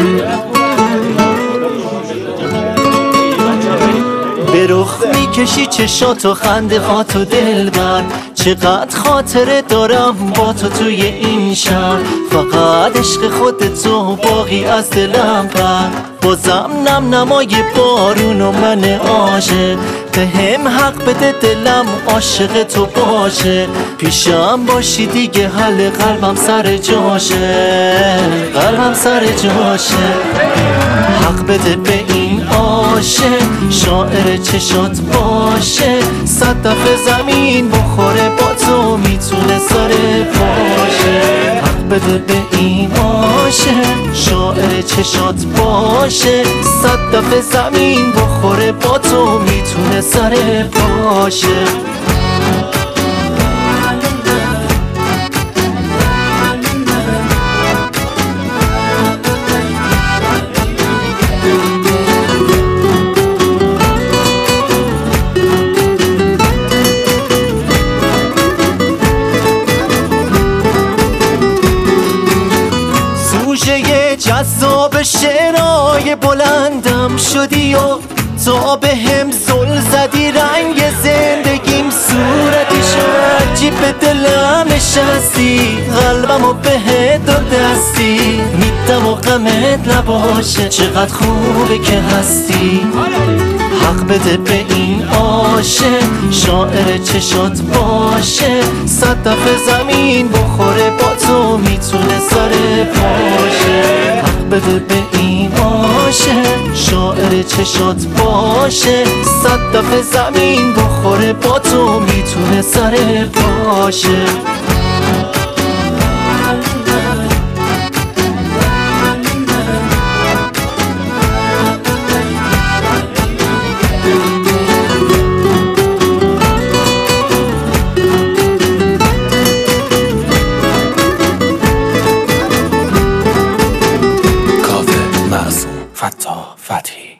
به رخ میکشی چشاتو خنده هاتو دلبر، چقدر خاطره دارم با تو توی این شهر. فقط عشق خودتو باقی از دلم بر، بازم نم نمای بارون و من عاشق. به هم حق بده دلم عاشق تو باشه، پیشم باشی دیگه حل قلبم سر جاشه، قلبم سر جاشه. حق بده به این عاشق، شاعر چشات باشه. 100 دفعه زمین بخوره با تو میتونه سر باشه. حق بده به این عاشق، شاعر چشات باشه. 100 دفعه زمین بخوره با تو میتونه سر باشه. جذاب شعرهای بلندم شدی و تا به هم زل زدی رنگ زندگیم. صورتی شد عجیب به دلم نشستی، قلبمو بهت دستی. میدم و غمت نباشه، چقدر خوبه که هستی. حق بده به این عاشق، شاعر چشات باشه. 100 دفعه زمین بخوره با تو میتونه سر باشه. حق بده به این عاشق، شاعر چشات باشه. 100 دفعه زمین بخوره با تو میتونه سر باشه. فتا فتحی